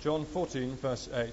John 14, verse 8.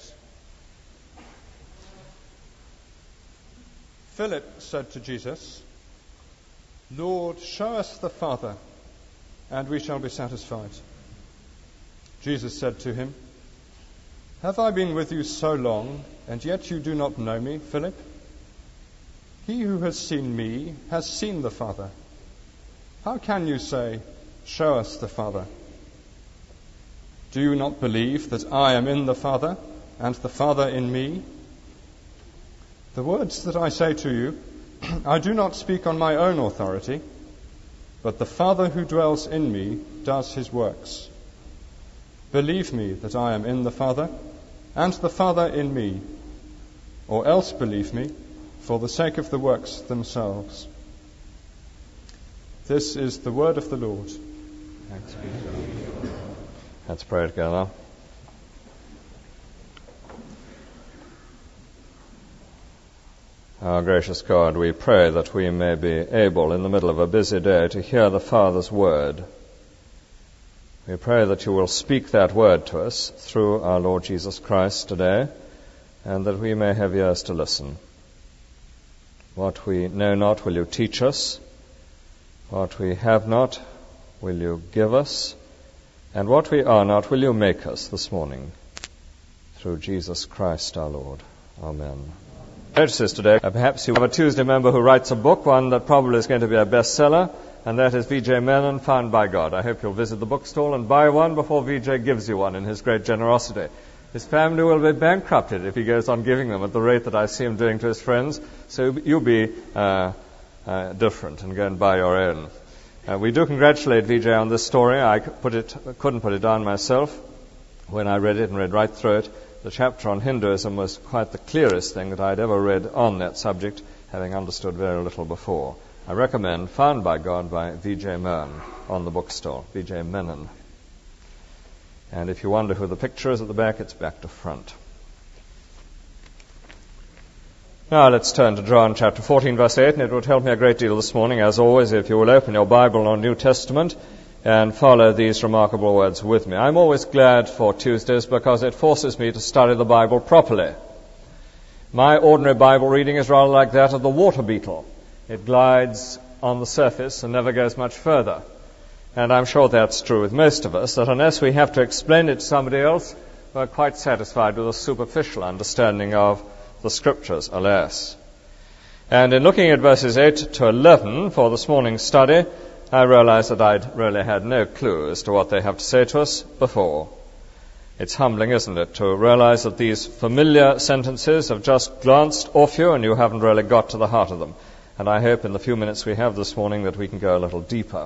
Philip said to Jesus, "Lord, show us the Father, and we shall be satisfied." Jesus said to him, "Have I been with you so long, and yet you do not know me, Philip? He who has seen me has seen the Father. How can you say, 'Show us the Father'? Do you not believe that I am in the Father, and the Father in me? The words that I say to you, I do not speak on my own authority, but the Father who dwells in me does his works. Believe me that I am in the Father, and the Father in me, or else believe me for the sake of the works themselves." This is the word of the Lord. Thanks be to God. Let's pray together. Our gracious God, we pray that we may be able, in the middle of a busy day, to hear the Father's word. We pray that you will speak that word to us through our Lord Jesus Christ today, and that we may have ears to listen. What we know not, will you teach us? What we have not, will you give us? And what we are not, will you make us this morning? Through Jesus Christ our Lord. Amen. Notices today, perhaps you have a Tuesday member who writes a book, one that probably is going to be a bestseller, and that is V.J. Menon, Found by God. I hope you'll visit the bookstall and buy one before V.J. gives you one in his great generosity. His family will be bankrupted if he goes on giving them at the rate that I see him doing to his friends, so you be different and go and buy your own. We do congratulate V.J. on this story. I couldn't put it down myself. When I read it and read right through it, the chapter on Hinduism was quite the clearest thing that I'd ever read on that subject, having understood very little before. I recommend Found by God by V.J. Menon on the bookstall, V.J. Menon. And if you wonder who the picture is at the back, it's back to front. Now let's turn to John chapter 14, verse 8, and it would help me a great deal this morning, as always, if you will open your Bible or New Testament and follow these remarkable words with me. I'm always glad for Tuesdays because it forces me to study the Bible properly. My ordinary Bible reading is rather like that of the water beetle. It glides on the surface and never goes much further. And I'm sure that's true with most of us, that unless we have to explain it to somebody else, we're quite satisfied with a superficial understanding of the Scriptures, alas. And in looking at verses 8 to 11 for this morning's study, I realized that I'd really had no clue as to what they have to say to us before. It's humbling, isn't it, to realize that these familiar sentences have just glanced off you and you haven't really got to the heart of them. And I hope in the few minutes we have this morning that we can go a little deeper.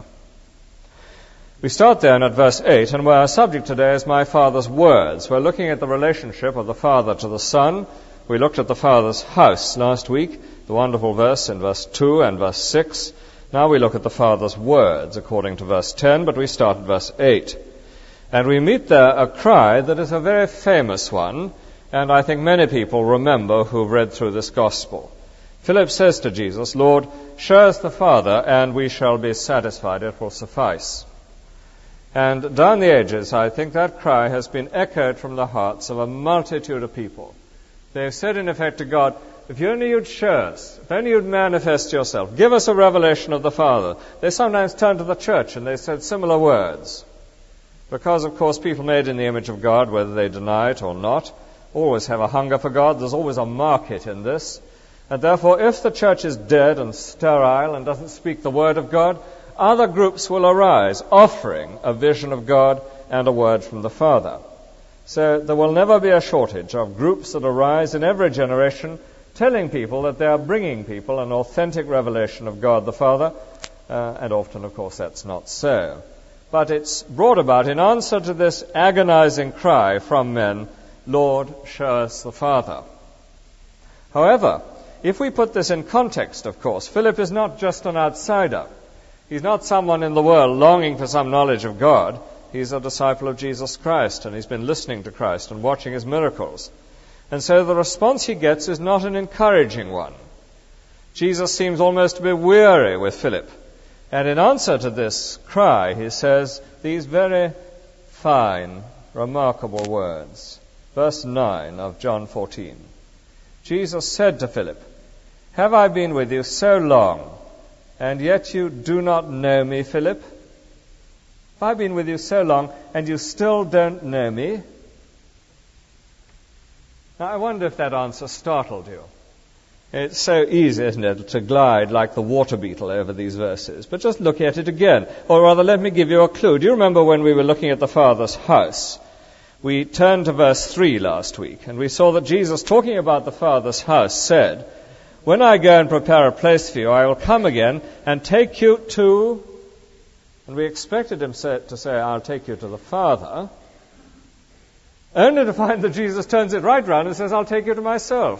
We start then at verse 8, and where our subject today is my Father's words. We're looking at the relationship of the Father to the Son. We looked at the Father's house last week, the wonderful verse in verse 2 and verse 6. Now we look at the Father's words according to verse 10, but we start at verse 8. And we meet there a cry that is a very famous one, and I think many people remember who've read through this gospel. Philip says to Jesus, "Lord, show us the Father, and we shall be satisfied. It will suffice." And down the ages, I think that cry has been echoed from the hearts of a multitude of people. They have said, in effect, to God, if only you'd show us, if only you'd manifest yourself, give us a revelation of the Father. They sometimes turn to the church and they said similar words. Because, of course, people made in the image of God, whether they deny it or not, always have a hunger for God. There's always a market in this. And therefore, if the church is dead and sterile and doesn't speak the word of God, other groups will arise offering a vision of God and a word from the Father. So there will never be a shortage of groups that arise in every generation telling people that they are bringing people an authentic revelation of God the Father, and often, of course, that's not so. But it's brought about in answer to this agonizing cry from men, "Lord, show us the Father." However, if we put this in context, of course, Philip is not just an outsider. He's not someone in the world longing for some knowledge of God. He's a disciple of Jesus Christ, and he's been listening to Christ and watching his miracles. And so the response he gets is not an encouraging one. Jesus seems almost to be weary with Philip. And in answer to this cry, he says these very fine, remarkable words. Verse 9 of John 14. Jesus said to Philip, "Have I been with you so long, and yet you do not know me, Philip? Have I been with you so long, and you still don't know me?" Now, I wonder if that answer startled you. It's so easy, isn't it, to glide like the water beetle over these verses. But just look at it again. Or rather, let me give you a clue. Do you remember when we were looking at the Father's house? We turned to verse 3 last week, and we saw that Jesus, talking about the Father's house, said, "When I go and prepare a place for you, I will come again and take you to..." And we expected him to say, "I'll take you to the Father," only to find that Jesus turns it right round and says, "I'll take you to myself."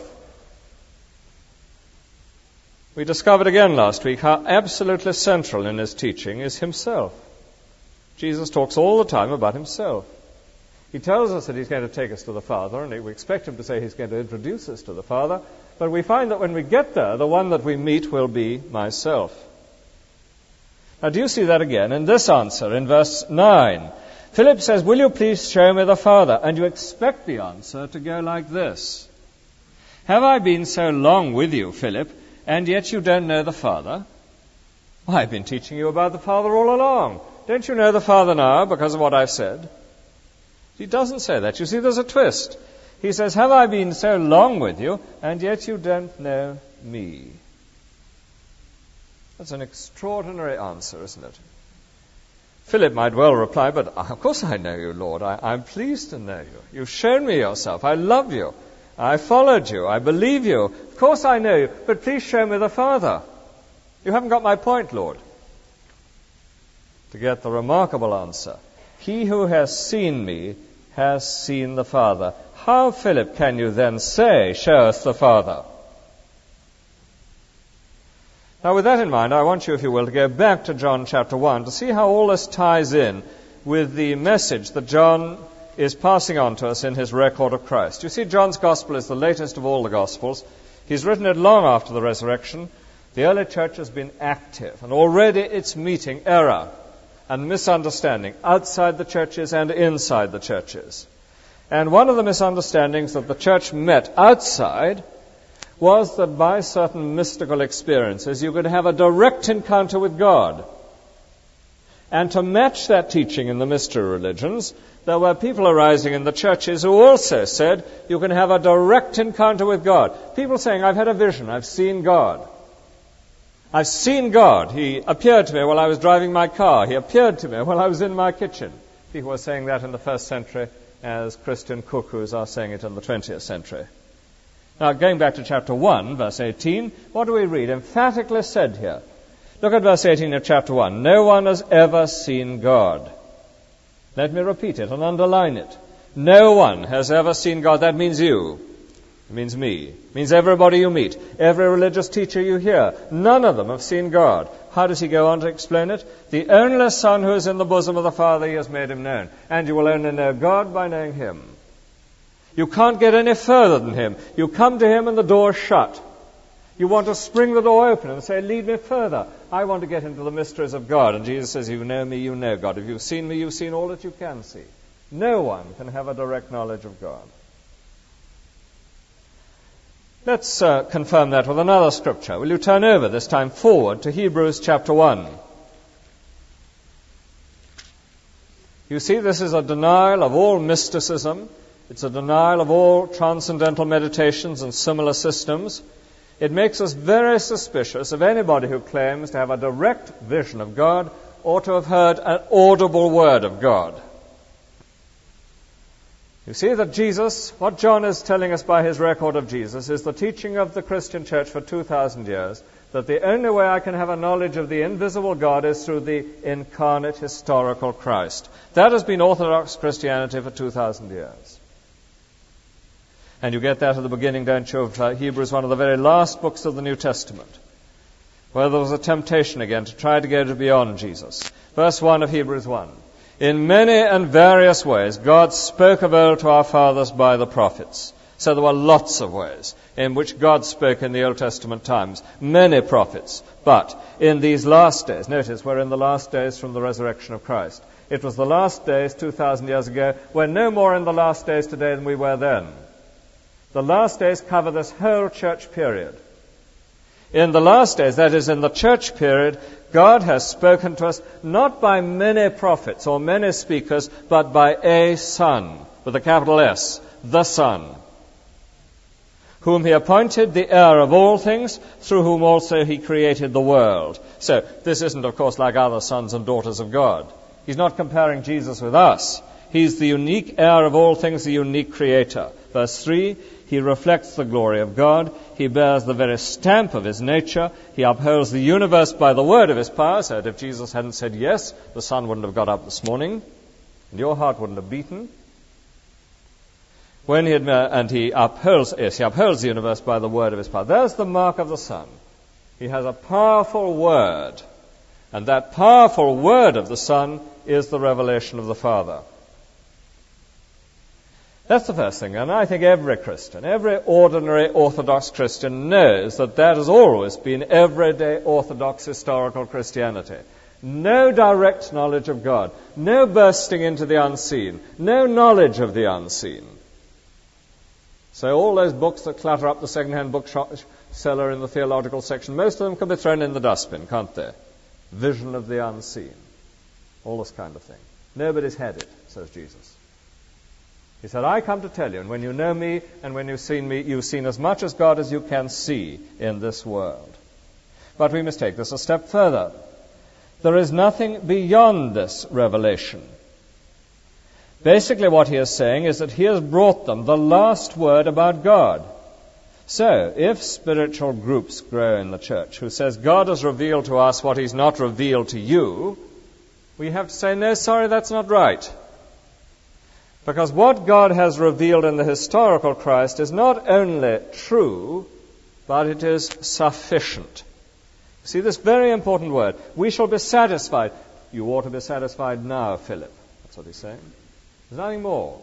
We discovered again last week how absolutely central in his teaching is himself. Jesus talks all the time about himself. He tells us that he's going to take us to the Father, and we expect him to say he's going to introduce us to the Father, but we find that when we get there, the one that we meet will be myself. Now, do you see that again in this answer in verse 9? Philip says, "Will you please show me the Father?" And you expect the answer to go like this. "Have I been so long with you, Philip, and yet you don't know the Father? Well, I've been teaching you about the Father all along. Don't you know the Father now because of what I've said?" He doesn't say that. You see, there's a twist. He says, "Have I been so long with you, and yet you don't know me?" That's an extraordinary answer, isn't it? Philip might well reply, "But of course I know you, Lord. I'm pleased to know you. You've shown me yourself. I love you. I followed you. I believe you. Of course I know you, but please show me the Father." You haven't got my point, Lord. To get the remarkable answer, "He who has seen me has seen the Father." How, Philip, can you then say, "Show us the Father"? Now, with that in mind, I want you, if you will, to go back to John chapter 1 to see how all this ties in with the message that John is passing on to us in his record of Christ. You see, John's Gospel is the latest of all the Gospels. He's written it long after the resurrection. The early church has been active, and already it's meeting error and misunderstanding outside the churches and inside the churches. And one of the misunderstandings that the church met outside was that by certain mystical experiences you could have a direct encounter with God. And to match that teaching in the mystery religions, there were people arising in the churches who also said you can have a direct encounter with God. People saying, "I've had a vision, I've seen God. I've seen God. He appeared to me while I was driving my car. He appeared to me while I was in my kitchen." People were saying that in the first century as Christian cuckoos are saying it in the 20th century. Now, going back to chapter 1, verse 18, what do we read? Emphatically said here. Look at verse 18 of chapter 1. "No one has ever seen God." Let me repeat it and underline it. No one has ever seen God. That means you. It means me. It means everybody you meet. Every religious teacher you hear. None of them have seen God. How does he go on to explain it? "The only Son who is in the bosom of the Father, he has made him known. And you will only know God by knowing him." You can't get any further than him. You come to him and the door's shut. You want to spring the door open and say, "Lead me further. I want to get into the mysteries of God." And Jesus says, "You know me, you know God. If you've seen me, you've seen all that you can see." No one can have a direct knowledge of God. Let's confirm that with another scripture. Will you turn over, this time forward, to Hebrews chapter 1. You see, this is a denial of all mysticism. It's a denial of all transcendental meditations and similar systems. It makes us very suspicious of anybody who claims to have a direct vision of God or to have heard an audible word of God. You see that Jesus, what John is telling us by his record of Jesus, is the teaching of the Christian church for 2,000 years, that the only way I can have a knowledge of the invisible God is through the incarnate historical Christ. That has been Orthodox Christianity for 2,000 years. And you get that at the beginning, don't you, of Hebrews, one of the very last books of the New Testament, where there was a temptation again to try to go beyond Jesus. Verse 1 of Hebrews 1. "In many and various ways God spoke of old to our fathers by the prophets. So there were lots of ways in which God spoke in the Old Testament times, many prophets. But in these last days, notice we're in the last days from the resurrection of Christ. It was the last days 2,000 years ago. We're no more in the last days today than we were then. The last days cover this whole church period. In the last days, that is, in the church period, God has spoken to us not by many prophets or many speakers, but by a Son, with a capital S, the Son, whom he appointed the heir of all things, through whom also he created the world. So, this isn't, of course, like other sons and daughters of God. He's not comparing Jesus with us. He's the unique heir of all things, the unique creator. Verse 3, he reflects the glory of God. He bears the very stamp of his nature. He upholds the universe by the word of his power, so that if Jesus hadn't said yes, the sun wouldn't have got up this morning, and your heart wouldn't have beaten. He upholds the universe by the word of his power. There's the mark of the Son. He has a powerful word, and that powerful word of the Son is the revelation of the Father. That's the first thing, and I think every Christian, every ordinary Orthodox Christian knows that has always been everyday Orthodox historical Christianity. No direct knowledge of God, no bursting into the unseen, no knowledge of the unseen. So all those books that clutter up the second-hand bookshop cellar in the theological section, most of them can be thrown in the dustbin, can't they? Vision of the unseen, all this kind of thing. Nobody's had it, says Jesus. He said, I come to tell you, and when you know me and when you've seen me, you've seen as much as God as you can see in this world. But we must take this a step further. There is nothing beyond this revelation. Basically what he is saying is that he has brought them the last word about God. So, if spiritual groups grow in the church who says God has revealed to us what he's not revealed to you, we have to say, no, sorry, that's not right. Because what God has revealed in the historical Christ is not only true, but it is sufficient. See this very important word. We shall be satisfied. You ought to be satisfied now, Philip. That's what he's saying. There's nothing more.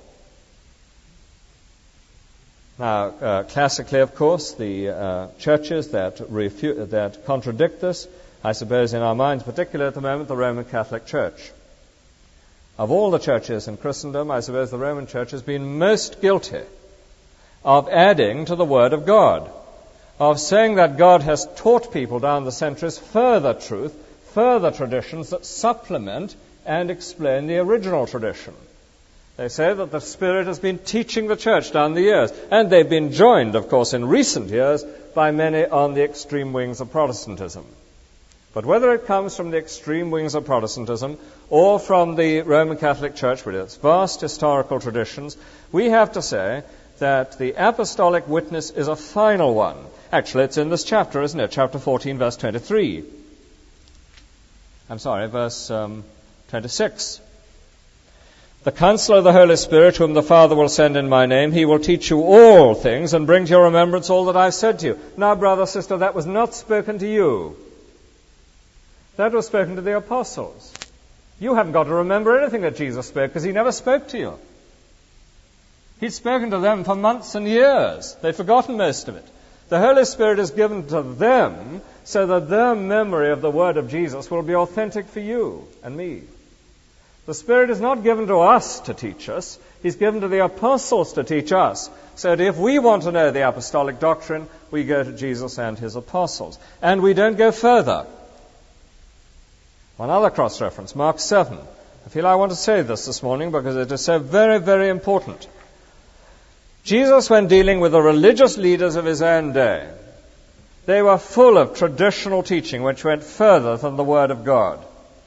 Now, classically, of course, the churches that contradict this, I suppose in our minds, particularly at the moment, the Roman Catholic Church. Of all the churches in Christendom, I suppose the Roman Church has been most guilty of adding to the Word of God, of saying that God has taught people down the centuries further truth, further traditions that supplement and explain the original tradition. They say that the Spirit has been teaching the church down the years, and they've been joined, of course, in recent years by many on the extreme wings of Protestantism. But whether it comes from the extreme wings of Protestantism or from the Roman Catholic Church with its vast historical traditions, we have to say that the apostolic witness is a final one. Actually, it's in this chapter, isn't it? Chapter 14, verse 23. Verse 26. The Counselor of the Holy Spirit, whom the Father will send in my name, he will teach you all things and bring to your remembrance all that I've said to you. Now, brother, sister, that was not spoken to you. That was spoken to the apostles. You haven't got to remember anything that Jesus spoke because he never spoke to you. He'd spoken to them for months and years. They'd forgotten most of it. The Holy Spirit is given to them so that their memory of the word of Jesus will be authentic for you and me. The Spirit is not given to us to teach us. He's given to the apostles to teach us. So that if we want to know the apostolic doctrine, we go to Jesus and his apostles. And we don't go further. One other cross-reference, Mark 7. I feel I want to say this morning because it is so very, very important. Jesus, when dealing with the religious leaders of his own day, they were full of traditional teaching which went further than the Word of God.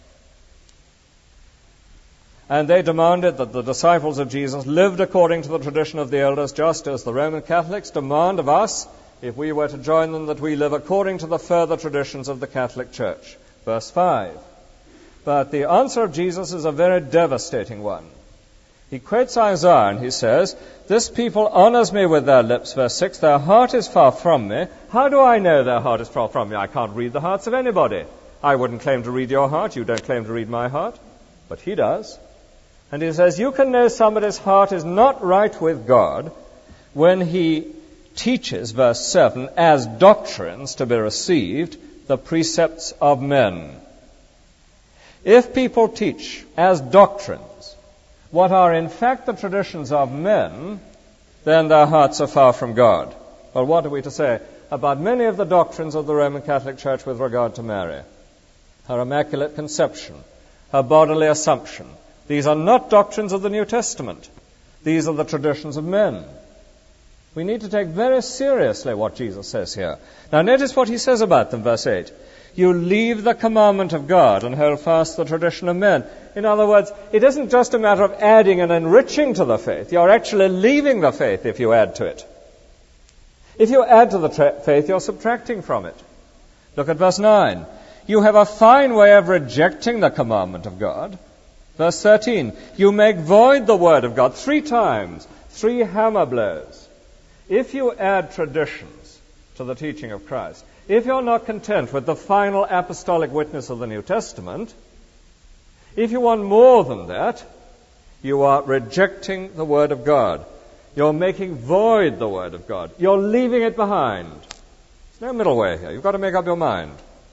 And they demanded that the disciples of Jesus lived according to the tradition of the elders, just as the Roman Catholics demand of us, if we were to join them, that we live according to the further traditions of the Catholic Church. Verse 5. But the answer of Jesus is a very devastating one. He quotes Isaiah and he says, this people honors me with their lips, verse 6, their heart is far from me. How do I know their heart is far from me? I can't read the hearts of anybody. I wouldn't claim to read your heart. You don't claim to read my heart. But he does. And he says, you can know somebody's heart is not right with God when he teaches, verse 7, as doctrines to be received, the precepts of men. If people teach as doctrines what are in fact the traditions of men, then their hearts are far from God. Well, what are we to say about many of the doctrines of the Roman Catholic Church with regard to Mary? Her Immaculate Conception, her bodily Assumption. These are not doctrines of the New Testament. These are the traditions of men. We need to take very seriously what Jesus says here. Now notice what he says about them, verse 8. You leave the commandment of God and hold fast the tradition of men. In other words, it isn't just a matter of adding and enriching to the faith. You're actually leaving the faith if you add to it. If you add to the faith, you're subtracting from it. Look at verse 9. You have a fine way of rejecting the commandment of God. Verse 13. You make void the word of God 3 times, 3 hammer blows. If you add traditions to the teaching of Christ, if you're not content with the final apostolic witness of the New Testament, if you want more than that, you are rejecting the Word of God. You're making void the Word of God. You're leaving it behind. There's no middle way here. You've got to make up your mind.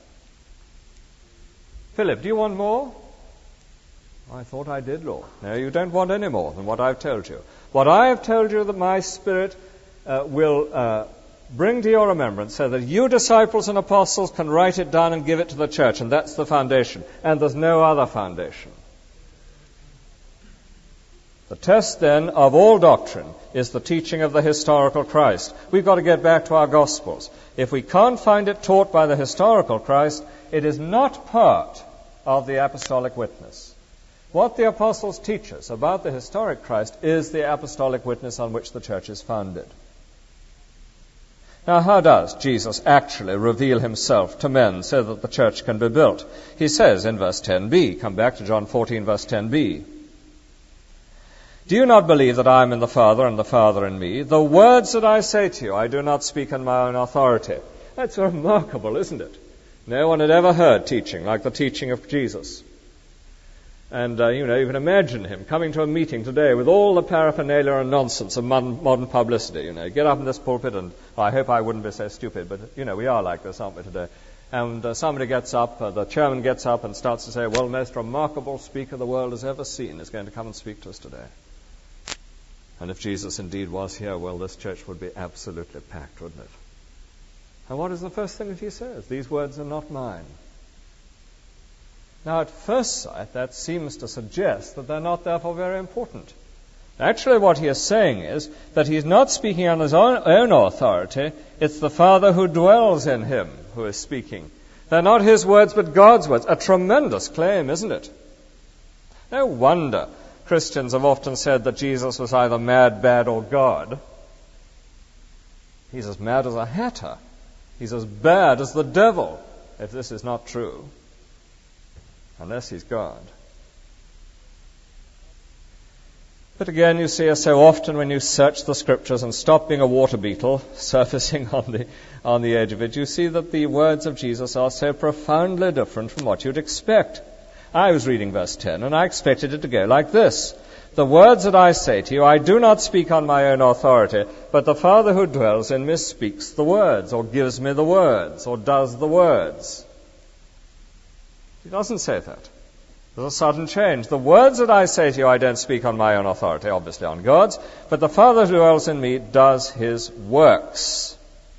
Philip, do you want more? I thought I did, Lord. No, you don't want any more than what I've told you. What I have told you that my Spirit will bring to your remembrance so that you disciples and apostles can write it down and give it to the church. And that's the foundation. And there's no other foundation. The test then of all doctrine is the teaching of the historical Christ. We've got to get back to our Gospels. If we can't find it taught by the historical Christ, it is not part of the apostolic witness. What the apostles teach us about the historic Christ is the apostolic witness on which the church is founded. Now, how does Jesus actually reveal himself to men so that the church can be built? He says in verse 10b, come back to John 14, verse 10b, do you not believe that I am in the Father and the Father in me? The words that I say to you, I do not speak on my own authority. That's remarkable, isn't it? No one had ever heard teaching like the teaching of Jesus. And, you can imagine him coming to a meeting today with all the paraphernalia and nonsense of modern publicity. Get up in this pulpit and, I hope I wouldn't be so stupid, but, we are like this, aren't we, today? And somebody gets up, the chairman gets up and starts to say, well, most remarkable speaker the world has ever seen is going to come and speak to us today. And if Jesus indeed was here, well, this church would be absolutely packed, wouldn't it? And what is the first thing that he says? These words are not mine. Now, at first sight, that seems to suggest that they're not therefore very important. Actually, what he is saying is that he's not speaking on his own authority. It's the Father who dwells in him who is speaking. They're not his words, but God's words. A tremendous claim, isn't it? No wonder Christians have often said that Jesus was either mad, bad, or God. He's as mad as a hatter. He's as bad as the devil, if this is not true. Unless he's God. But again, you see, as so often when you search the Scriptures and stop being a water beetle surfacing on the edge of it, you see that the words of Jesus are so profoundly different from what you'd expect. I was reading verse 10, and I expected it to go like this. The words that I say to you, I do not speak on my own authority, but the Father who dwells in me speaks the words, or gives me the words, or does the words. He doesn't say that. There's a sudden change. The words that I say to you, I don't speak on my own authority, obviously on God's, but the Father who dwells in me does his works.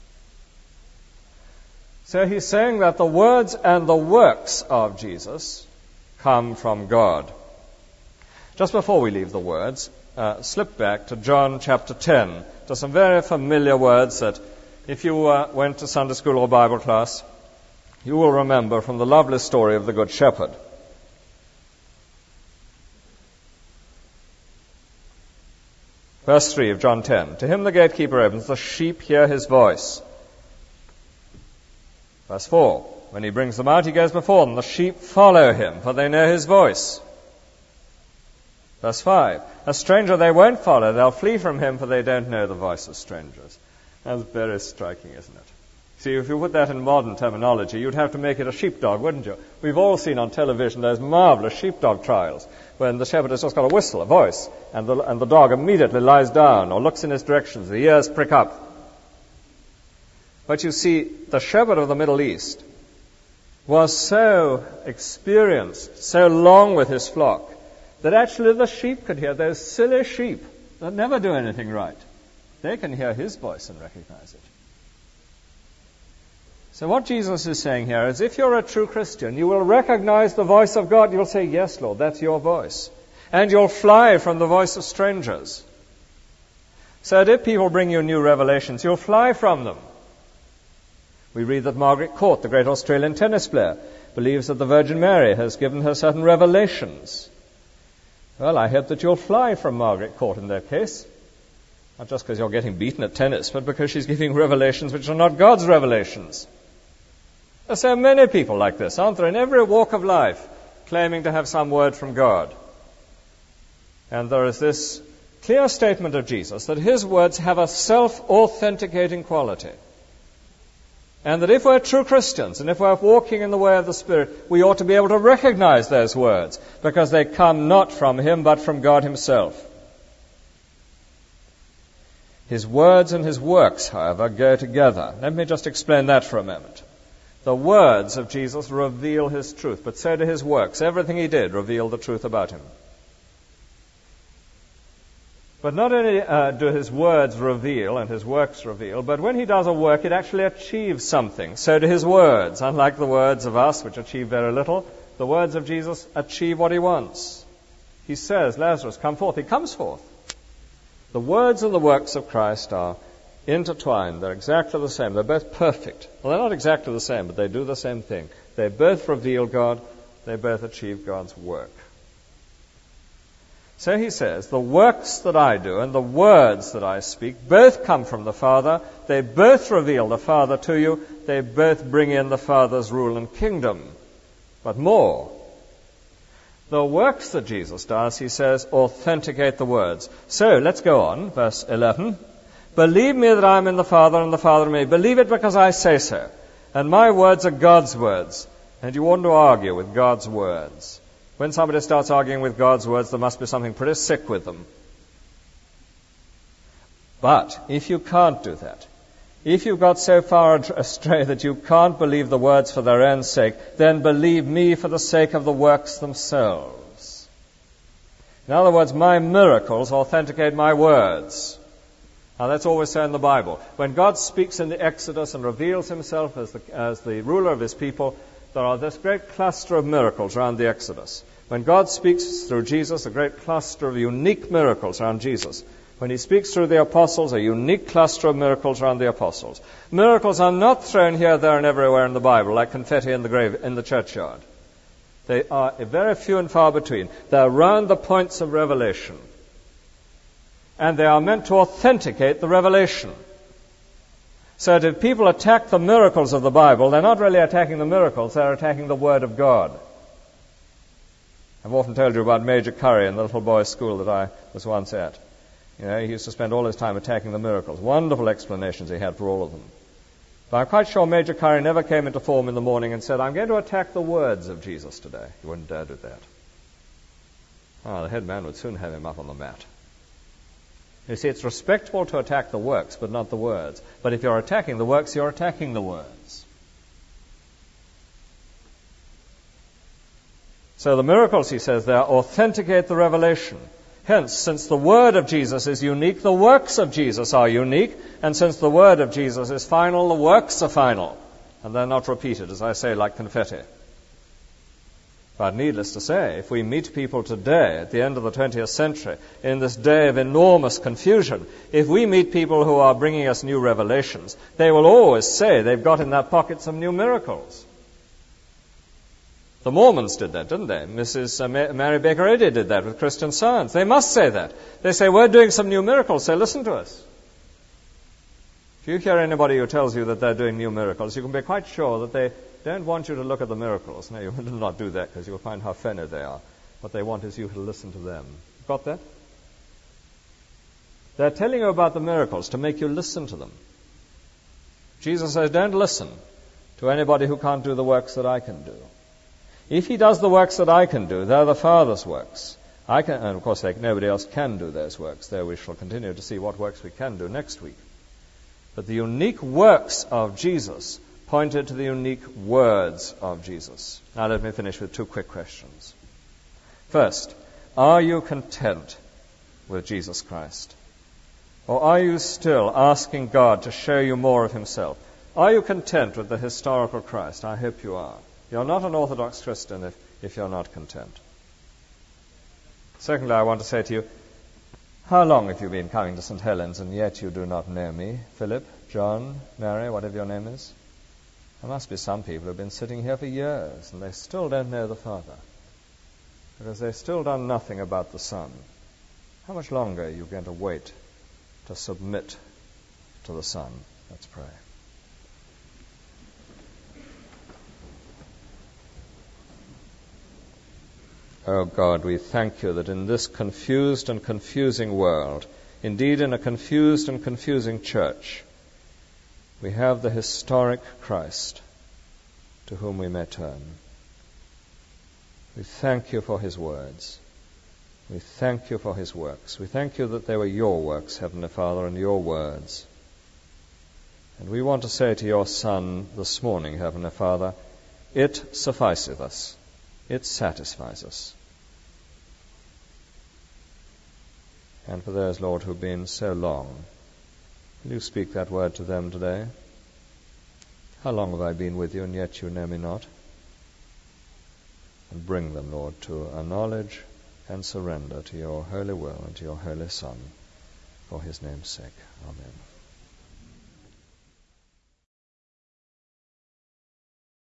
So he's saying that the words and the works of Jesus come from God. Just before we leave the words, slip back to John chapter 10, to some very familiar words that if you went to Sunday school or Bible class, you will remember from the lovely story of the Good Shepherd. Verse 3 of John 10. To him the gatekeeper opens, the sheep hear his voice. Verse 4. When he brings them out, he goes before them. The sheep follow him, for they know his voice. Verse 5. A stranger they won't follow. They'll flee from him, for they don't know the voice of strangers. That's very striking, isn't it? See, if you put that in modern terminology, you'd have to make it a sheepdog, wouldn't you? We've all seen on television those marvelous sheepdog trials when the shepherd has just got a whistle, a voice, and the dog immediately lies down or looks in his direction. The ears prick up. But you see, the shepherd of the Middle East was so experienced, so long with his flock, that actually the sheep could hear, those silly sheep that never do anything right. They can hear his voice and recognize it. So what Jesus is saying here is, if you're a true Christian, you will recognize the voice of God. You'll say, yes, Lord, that's your voice. And you'll fly from the voice of strangers. So that if people bring you new revelations, you'll fly from them. We read that Margaret Court, the great Australian tennis player, believes that the Virgin Mary has given her certain revelations. Well, I hope that you'll fly from Margaret Court in that case. Not just because you're getting beaten at tennis, but because she's giving revelations which are not God's revelations. There's so many people like this, aren't there, in every walk of life, claiming to have some word from God. And there is this clear statement of Jesus that his words have a self-authenticating quality. And that if we're true Christians, and if we're walking in the way of the Spirit, we ought to be able to recognize those words, because they come not from him, but from God himself. His words and his works, however, go together. Let me just explain that for a moment. The words of Jesus reveal his truth, but so do his works. Everything he did revealed the truth about him. But not only do his words reveal and his works reveal, but when he does a work, it actually achieves something. So do his words. Unlike the words of us, which achieve very little, the words of Jesus achieve what he wants. He says, Lazarus, come forth. He comes forth. The words and the works of Christ are intertwined. They're exactly the same. They're both perfect. Well, they're not exactly the same, but they do the same thing. They both reveal God. They both achieve God's work. So he says, the works that I do and the words that I speak both come from the Father. They both reveal the Father to you. They both bring in the Father's rule and kingdom. But more, the works that Jesus does, he says, authenticate the words. So let's go on, verse 11. Believe me that I am in the Father and the Father in me. Believe it because I say so. And my words are God's words. And you want to argue with God's words. When somebody starts arguing with God's words, there must be something pretty sick with them. But if you can't do that, if you've got so far astray that you can't believe the words for their own sake, then believe me for the sake of the works themselves. In other words, my miracles authenticate my words. Now that's always so in the Bible. When God speaks in the Exodus and reveals himself as the ruler of his people, there are this great cluster of miracles around the Exodus. When God speaks through Jesus, a great cluster of unique miracles around Jesus. When he speaks through the apostles, a unique cluster of miracles around the apostles. Miracles are not thrown here, there, and everywhere in the Bible, like confetti in the churchyard. They are very few and far between. They're around the points of revelation. And they are meant to authenticate the revelation. So that if people attack the miracles of the Bible, they're not really attacking the miracles, they're attacking the Word of God. I've often told you about Major Curry in the little boys' school that I was once at. You know, he used to spend all his time attacking the miracles. Wonderful explanations he had for all of them. But I'm quite sure Major Curry never came into form in the morning and said, I'm going to attack the words of Jesus today. He wouldn't dare do that. The head man would soon have him up on the mat. You see, it's respectable to attack the works, but not the words. But if you're attacking the works, you're attacking the words. So the miracles, he says there, authenticate the revelation. Hence, since the word of Jesus is unique, the works of Jesus are unique. And since the word of Jesus is final, the works are final. And they're not repeated, as I say, like confetti. But needless to say, if we meet people today, at the end of the 20th century, in this day of enormous confusion, if we meet people who are bringing us new revelations, they will always say they've got in their pocket some new miracles. The Mormons did that, didn't they? Mrs. Mary Baker Eddy did that with Christian Science. They must say that. They say, we're doing some new miracles, so listen to us. If you hear anybody who tells you that they're doing new miracles, you can be quite sure that they don't want you to look at the miracles. No, you will not do that because you'll find how phony they are. What they want is you to listen to them. Got that? They're telling you about the miracles to make you listen to them. Jesus says, don't listen to anybody who can't do the works that I can do. If he does the works that I can do, they're the Father's works. And of course, nobody else can do those works, though we shall continue to see what works we can do next week. But the unique works of Jesus pointed to the unique words of Jesus. Now let me finish with two quick questions. First, are you content with Jesus Christ? Or are you still asking God to show you more of himself? Are you content with the historical Christ? I hope you are. You're not an Orthodox Christian if you're not content. Secondly, I want to say to you, how long have you been coming to St. Helens and yet you do not know me? Philip, John, Mary, whatever your name is? There must be some people who have been sitting here for years and they still don't know the Father because they've still done nothing about the Son. How much longer are you going to wait to submit to the Son? Let's pray. Oh God, we thank you that in this confused and confusing world, indeed in a confused and confusing church, we have the historic Christ to whom we may turn. We thank you for his words. We thank you for his works. We thank you that they were your works, Heavenly Father, and your words. And we want to say to your Son this morning, Heavenly Father, it sufficeth us. It satisfies us. And for those, Lord, who have been so long, will you speak that word to them today? How long have I been with you, and yet you know me not? And bring them, Lord, to a knowledge and surrender to your holy will and to your holy Son, for his name's sake. Amen.